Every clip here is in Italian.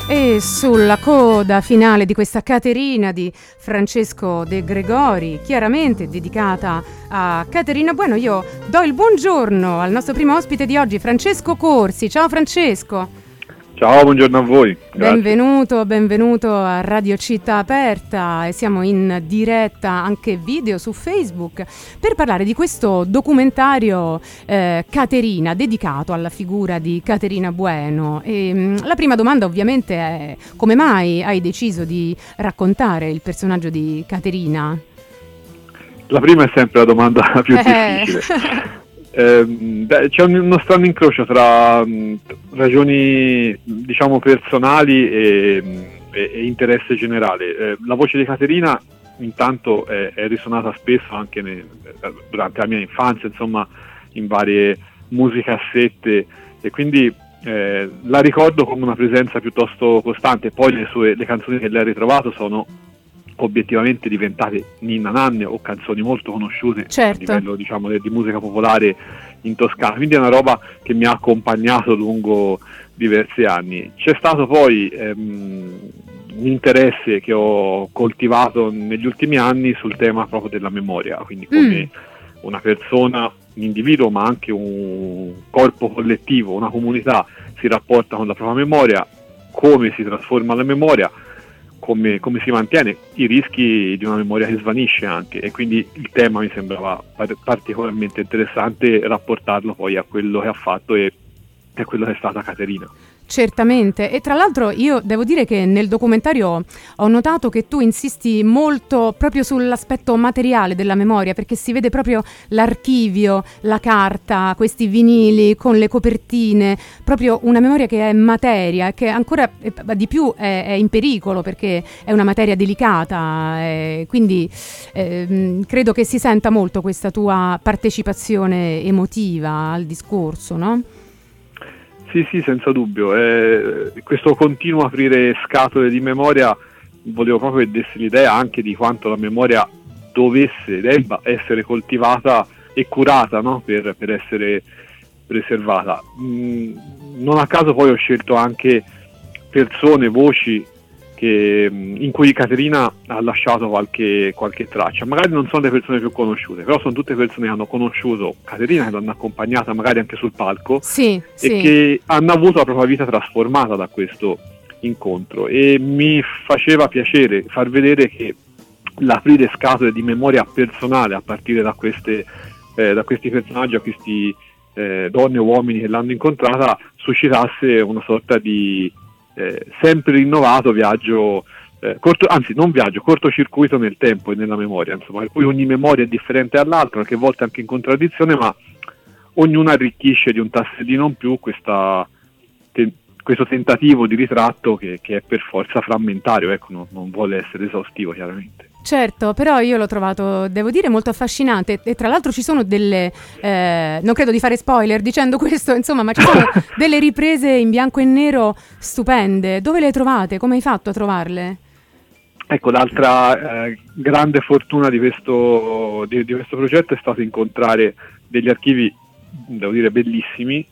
E sulla coda finale di questa Caterina di Francesco De Gregori, chiaramente dedicata a Caterina Bueno, io do il buongiorno al nostro primo ospite di oggi, Francesco Corsi. Ciao Francesco. Ciao, buongiorno a voi. Grazie. Benvenuto a Radio Città Aperta, e siamo in diretta anche video su Facebook per parlare di questo documentario Caterina, dedicato alla figura di Caterina Bueno. E, la prima domanda ovviamente è: come mai hai deciso di raccontare il personaggio di Caterina? La prima è sempre la domanda più difficile. C'è uno strano incrocio tra ragioni, diciamo, personali e interesse generale. La voce di Caterina intanto è risuonata spesso anche durante la mia infanzia, insomma, in varie musicassette, e quindi la ricordo come una presenza piuttosto costante. Poi le canzoni che lei ha ritrovato sono obiettivamente diventate ninna nanne o canzoni molto conosciute, certo, a livello, diciamo, di musica popolare in Toscana, quindi è una roba che mi ha accompagnato lungo diversi anni. C'è stato poi un interesse che ho coltivato negli ultimi anni sul tema proprio della memoria, quindi come una persona, un individuo, ma anche un corpo collettivo, una comunità si rapporta con la propria memoria, come si trasforma la memoria, come si mantiene, i rischi di una memoria che svanisce anche, e quindi il tema mi sembrava particolarmente interessante rapportarlo poi a quello che ha fatto e a quello che è stata Caterina. Certamente, e tra l'altro io devo dire che nel documentario ho notato che tu insisti molto proprio sull'aspetto materiale della memoria, perché si vede proprio l'archivio, la carta, questi vinili con le copertine, proprio una memoria che è materia e che ancora di più è in pericolo perché è una materia delicata, quindi credo che si senta molto questa tua partecipazione emotiva al discorso, no? Sì, senza dubbio. Questo continuo aprire scatole di memoria, volevo proprio che dessi l'idea anche di quanto la memoria debba essere coltivata e curata, no? per essere preservata. Non a caso poi ho scelto anche persone, voci in cui Caterina ha lasciato qualche traccia. Magari non sono le persone più conosciute, però sono tutte persone che hanno conosciuto Caterina, che l'hanno accompagnata magari anche sul palco, sì. Che hanno avuto la propria vita trasformata da questo incontro, e mi faceva piacere far vedere che l'aprire scatole di memoria personale a partire da questi personaggi, a questi donne o uomini che l'hanno incontrata, suscitasse una sorta di sempre rinnovato viaggio, cortocircuito nel tempo e nella memoria, insomma, per cui ogni memoria è differente dall'altra, qualche volta anche in contraddizione, ma ognuna arricchisce di un tassellino in più questo tentativo di ritratto che è per forza frammentario, ecco, non vuole essere esaustivo, chiaramente. Certo, però io l'ho trovato, devo dire, molto affascinante, e tra l'altro ci sono delle, non credo di fare spoiler dicendo questo, insomma, ma ci sono delle riprese in bianco e nero stupende. Dove le trovate? Come hai fatto a trovarle? Ecco, l'altra grande fortuna di questo progetto è stato incontrare degli archivi, devo dire, bellissimi,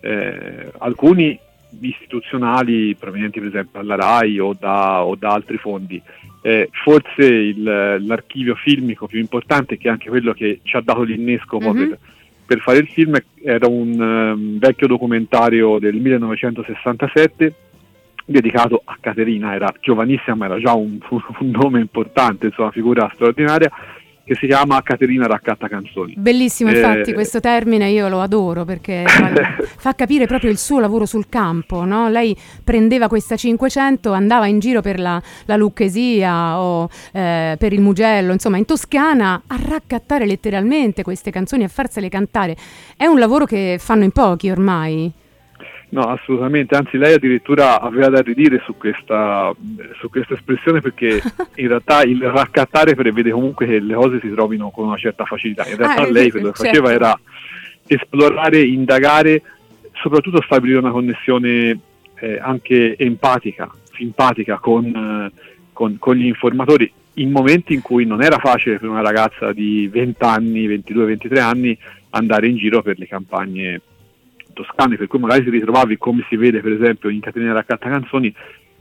alcuni istituzionali provenienti per esempio dalla RAI o da altri fondi. Forse l'archivio filmico più importante, che è anche quello che ci ha dato l'innesco per fare il film, era un vecchio documentario del 1967 dedicato a Caterina. Era giovanissima, ma era già un nome importante, insomma, una figura straordinaria, che si chiama Caterina raccatta canzoni. Bellissimo, infatti questo termine io lo adoro, perché fa capire proprio il suo lavoro sul campo, no? Lei prendeva questa 500, andava in giro per la Lucchesia o per il Mugello, insomma in Toscana, a raccattare letteralmente queste canzoni, a farsele cantare. È un lavoro che fanno in pochi ormai. No, assolutamente, anzi lei addirittura aveva da ridire su questa espressione, perché in realtà il raccattare prevede comunque che le cose si trovino con una certa facilità. In realtà lei quello che faceva era esplorare, indagare, soprattutto stabilire una connessione anche empatica, simpatica con gli informatori, in momenti in cui non era facile per una ragazza di 20 anni, 22, 23 anni andare in giro per le campagne toscane, per cui magari si ritrovavi, come si vede per esempio in Caterina raccatta canzoni,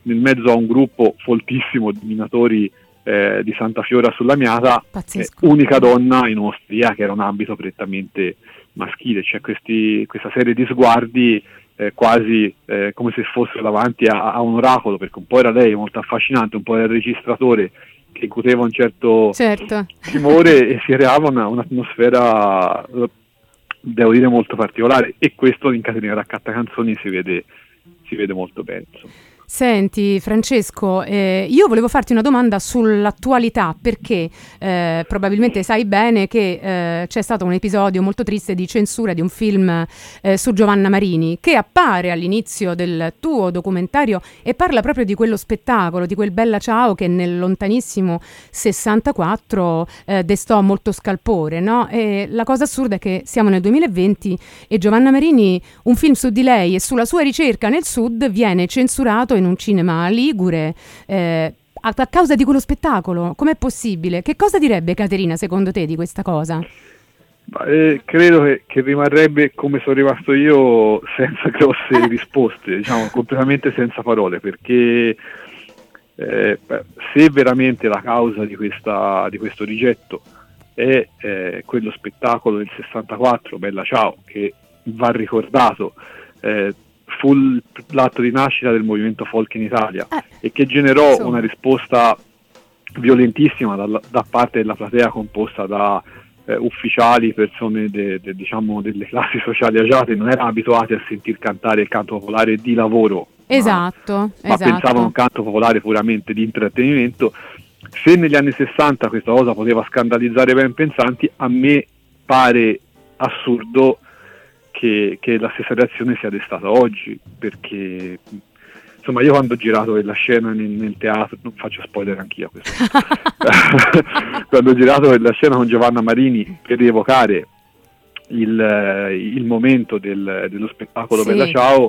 nel mezzo a un gruppo foltissimo di minatori di Santa Fiora sulla Miata, unica donna in osteria, che era un ambito prettamente maschile. C'è questa serie di sguardi quasi come se fosse davanti a un oracolo, perché un po' era lei molto affascinante, un po' era il registratore che incuteva un certo timore e si creava un'atmosfera, devo dire, molto particolare, e questo in Caterina Raccatta Canzoni si vede molto bene, insomma. Senti Francesco, io volevo farti una domanda sull'attualità, perché probabilmente sai bene che c'è stato un episodio molto triste di censura di un film su Giovanna Marini, che appare all'inizio del tuo documentario e parla proprio di quello spettacolo, di quel Bella Ciao che nel lontanissimo 64 destò molto scalpore, no? E la cosa assurda è che siamo nel 2020 e Giovanna Marini, un film su di lei e sulla sua ricerca nel Sud, viene censurato in un cinema ligure a causa di quello spettacolo. Com'è possibile? Che cosa direbbe Caterina secondo te di questa cosa? Credo che rimarrebbe come sono rimasto io, senza grosse risposte, diciamo completamente senza parole, perché se veramente la causa di questo rigetto è quello spettacolo del 64, Bella Ciao, che va ricordato, fu l'atto di nascita del movimento folk in Italia e che generò una risposta violentissima da parte della platea, composta da ufficiali, persone diciamo delle classi sociali agiate, non erano abituati a sentir cantare il canto popolare di lavoro, ma pensavano a un canto popolare puramente di intrattenimento. Se negli anni 60 questa cosa poteva scandalizzare ben pensanti, a me pare assurdo che la stessa reazione sia destata oggi, perché insomma io quando ho girato quella scena nel teatro, non faccio spoiler anch'io a questo quando ho girato quella scena con Giovanna Marini per rievocare il momento dello spettacolo Bella Ciao,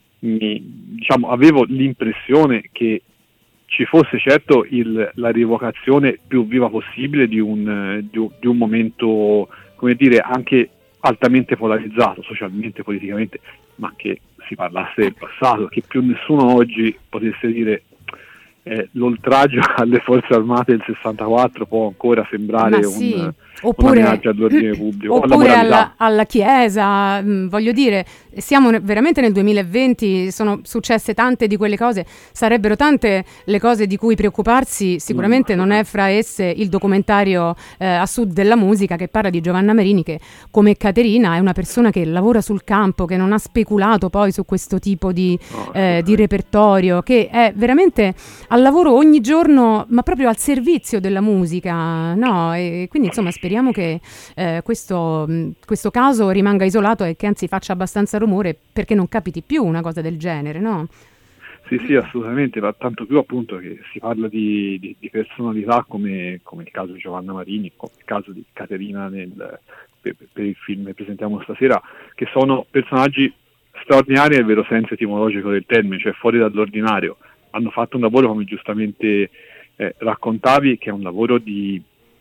diciamo, avevo l'impressione che ci fosse certo la rievocazione più viva possibile di un momento, come dire, anche altamente polarizzato socialmente, politicamente, ma che si parlasse del passato, che più nessuno oggi potesse dire l'oltraggio alle forze armate del 64 può ancora sembrare un omaggio all'ordine pubblico, oppure alla Chiesa. Voglio dire, siamo veramente nel 2020, sono successe tante di quelle cose, sarebbero tante le cose di cui preoccuparsi, sicuramente non è fra esse il documentario A Sud della musica, che parla di Giovanna Marini, che come Caterina è una persona che lavora sul campo, che non ha speculato poi su questo tipo di repertorio, che è veramente al lavoro ogni giorno, ma proprio al servizio della musica, no? E quindi insomma speriamo che questo caso rimanga isolato e che anzi faccia abbastanza rumore, perché non capiti più una cosa del genere, no? Sì, assolutamente, ma tanto più appunto che si parla di personalità come il caso di Giovanna Marini, come il caso di Caterina per il film che presentiamo stasera, che sono personaggi straordinari nel vero senso etimologico del termine, cioè fuori dall'ordinario. Hanno fatto un lavoro, come giustamente raccontavi, che è un lavoro di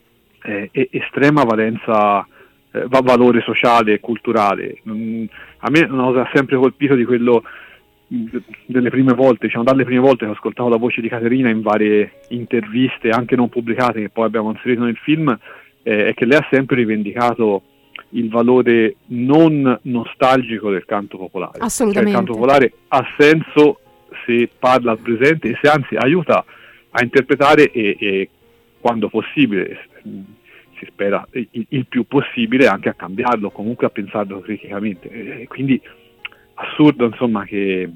estrema valenza, valore sociale e culturale. A me una cosa ha sempre colpito di quello, delle prime volte, diciamo dalle prime volte che ho ascoltato la voce di Caterina in varie interviste, anche non pubblicate, che poi abbiamo inserito nel film, è che lei ha sempre rivendicato il valore non nostalgico del canto popolare. Assolutamente. Cioè, il canto popolare ha senso se parla al presente e se anzi aiuta a interpretare e quando possibile, si spera il più possibile, anche a cambiarlo, comunque a pensarlo criticamente. Quindi assurdo insomma che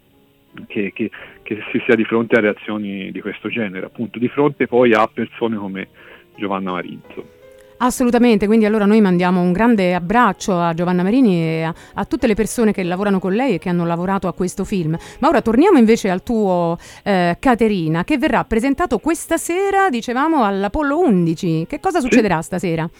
si sia di fronte a reazioni di questo genere, appunto di fronte poi a persone come Giovanna Marini. Assolutamente, quindi allora noi mandiamo un grande abbraccio a Giovanna Marini e a tutte le persone che lavorano con lei e che hanno lavorato a questo film. Ma ora torniamo invece al tuo Caterina, che verrà presentato questa sera, dicevamo, all'Apollo 11. Che cosa succederà stasera?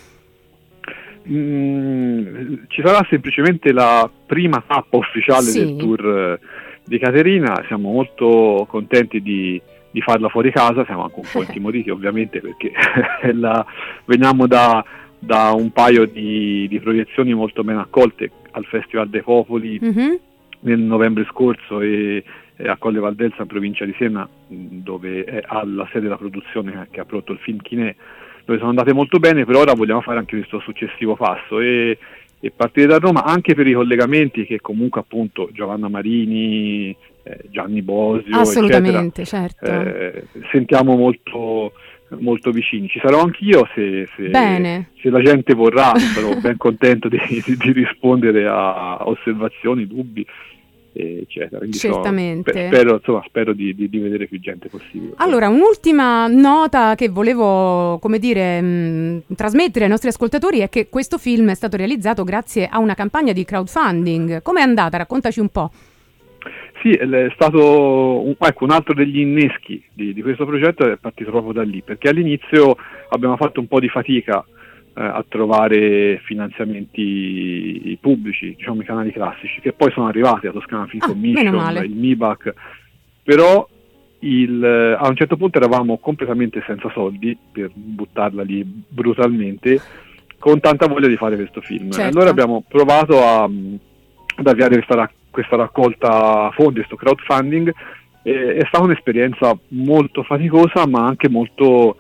Ci sarà semplicemente la prima tappa ufficiale del tour di Caterina. Siamo molto contenti di farla fuori casa, siamo anche un po' intimoriti ovviamente, perché veniamo da un paio di proiezioni molto ben accolte al Festival dei Popoli nel novembre scorso e a Colle Valdelsa in provincia di Siena, dove ha la sede della produzione che ha prodotto il film Chinè, dove sono andate molto bene. Per ora vogliamo fare anche questo successivo passo e partire da Roma, anche per i collegamenti che comunque appunto Giovanna Marini, Gianni Bosio, assolutamente, eccetera, certo, sentiamo molto, molto vicini. Ci sarò anch'io se la gente vorrà, sarò ben contento di rispondere a osservazioni, dubbi, eccetera. Quindi certamente. spero di vedere più gente possibile. Allora, un'ultima nota che volevo, come dire, trasmettere ai nostri ascoltatori è che questo film è stato realizzato grazie a una campagna di crowdfunding. Com'è andata? Raccontaci un po'. Sì, è stato un altro degli inneschi di questo progetto, è partito proprio da lì, perché all'inizio abbiamo fatto un po' di fatica a trovare finanziamenti pubblici, diciamo i canali classici, che poi sono arrivati, a Toscana Film Commission, il MIBAC, però a un certo punto eravamo completamente senza soldi, per buttarla lì brutalmente, con tanta voglia di fare questo film. Certo. Allora abbiamo provato ad avviare questa raccolta fondi, questo crowdfunding. È stata un'esperienza molto faticosa, ma anche molto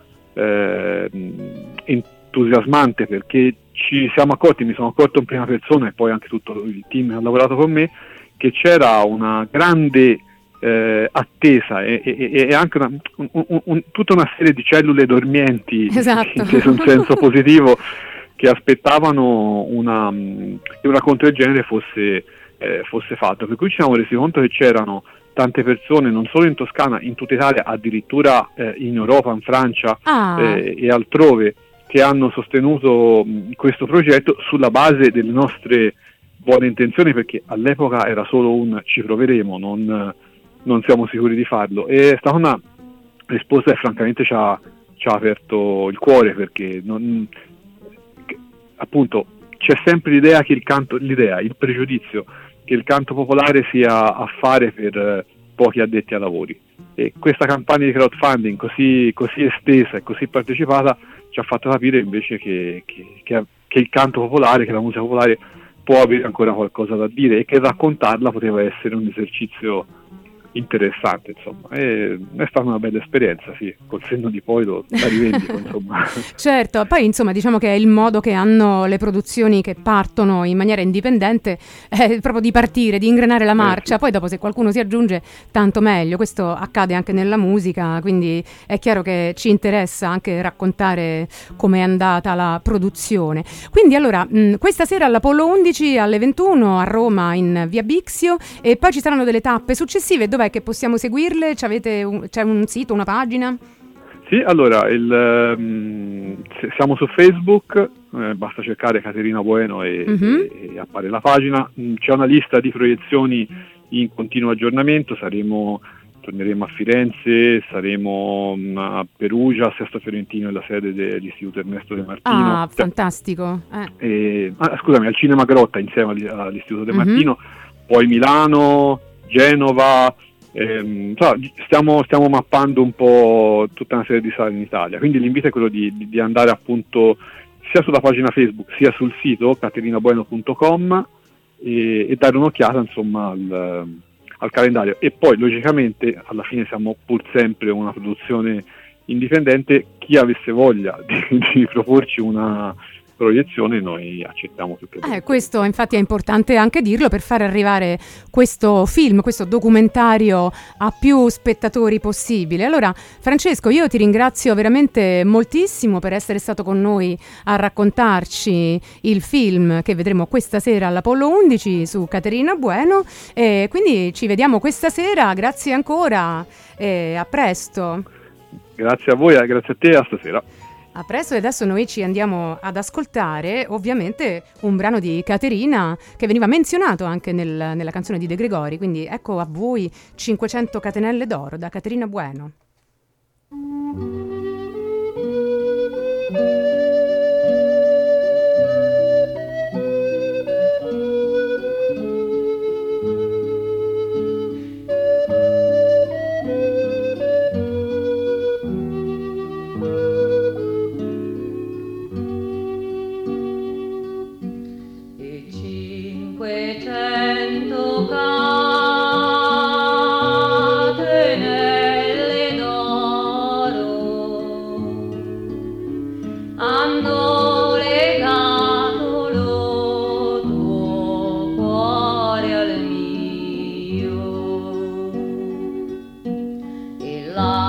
entusiasmante, perché mi sono accorto in prima persona, e poi anche tutto il team che ha lavorato con me, che c'era una grande attesa e anche tutta una serie di cellule dormienti, esatto, inteso in senso positivo, che aspettavano che un racconto del genere fosse fatto, per cui ci siamo resi conto che c'erano tante persone, non solo in Toscana, in tutta Italia, addirittura in Europa, in Francia e altrove, che hanno sostenuto questo progetto sulla base delle nostre buone intenzioni, perché all'epoca era solo un ci proveremo, non siamo sicuri di farlo. E è stata una risposta che francamente ci ha aperto il cuore, perché appunto c'è sempre il pregiudizio che il canto popolare sia affare per pochi addetti ai lavori, e questa campagna di crowdfunding così estesa e così partecipata ci ha fatto capire invece che il canto popolare, che la musica popolare può avere ancora qualcosa da dire, e che raccontarla poteva essere un esercizio interessante, insomma. È stata una bella esperienza, sì, col senno di poi la rivendico, insomma. Certo, poi insomma diciamo che è il modo che hanno le produzioni che partono in maniera indipendente, proprio di partire, di ingranare la marcia, sì. Poi dopo se qualcuno si aggiunge tanto meglio. Questo accade anche nella musica, quindi è chiaro che ci interessa anche raccontare com'è andata la produzione. Quindi allora, questa sera all'Apollo 11 alle 21 a Roma in via Bixio, e poi ci saranno delle tappe successive. Dov'è che possiamo seguirle? C'è un sito, una pagina? Sì, allora siamo su Facebook, basta cercare Caterina Bueno e appare la pagina. C'è una lista di proiezioni in continuo aggiornamento, torneremo a Firenze, saremo a Perugia, a Sesto Fiorentino, nella sede dell'Istituto Ernesto De Martino. Fantastico. Scusami, al Cinema Grotta insieme all'Istituto De Martino, poi Milano, Genova. Stiamo mappando un po' tutta una serie di sale in Italia, quindi l'invito è quello di andare appunto sia sulla pagina Facebook sia sul sito caterinabueno.com e dare un'occhiata insomma al calendario. E poi logicamente alla fine siamo pur sempre una produzione indipendente, chi avesse voglia di proporci una proiezione noi accettiamo più che volentieri. Questo infatti è importante anche dirlo, per far arrivare questo film, questo documentario a più spettatori possibile. Allora Francesco, io ti ringrazio veramente moltissimo per essere stato con noi a raccontarci il film che vedremo questa sera all'Apollo 11 su Caterina Bueno, e quindi ci vediamo questa sera. Grazie ancora e a presto. Grazie a voi, grazie a te, a stasera. A presto, e adesso noi ci andiamo ad ascoltare ovviamente un brano di Caterina che veniva menzionato anche nella canzone di De Gregori, quindi ecco a voi 500 catenelle d'oro da Caterina Bueno. Cinquecento catenelle la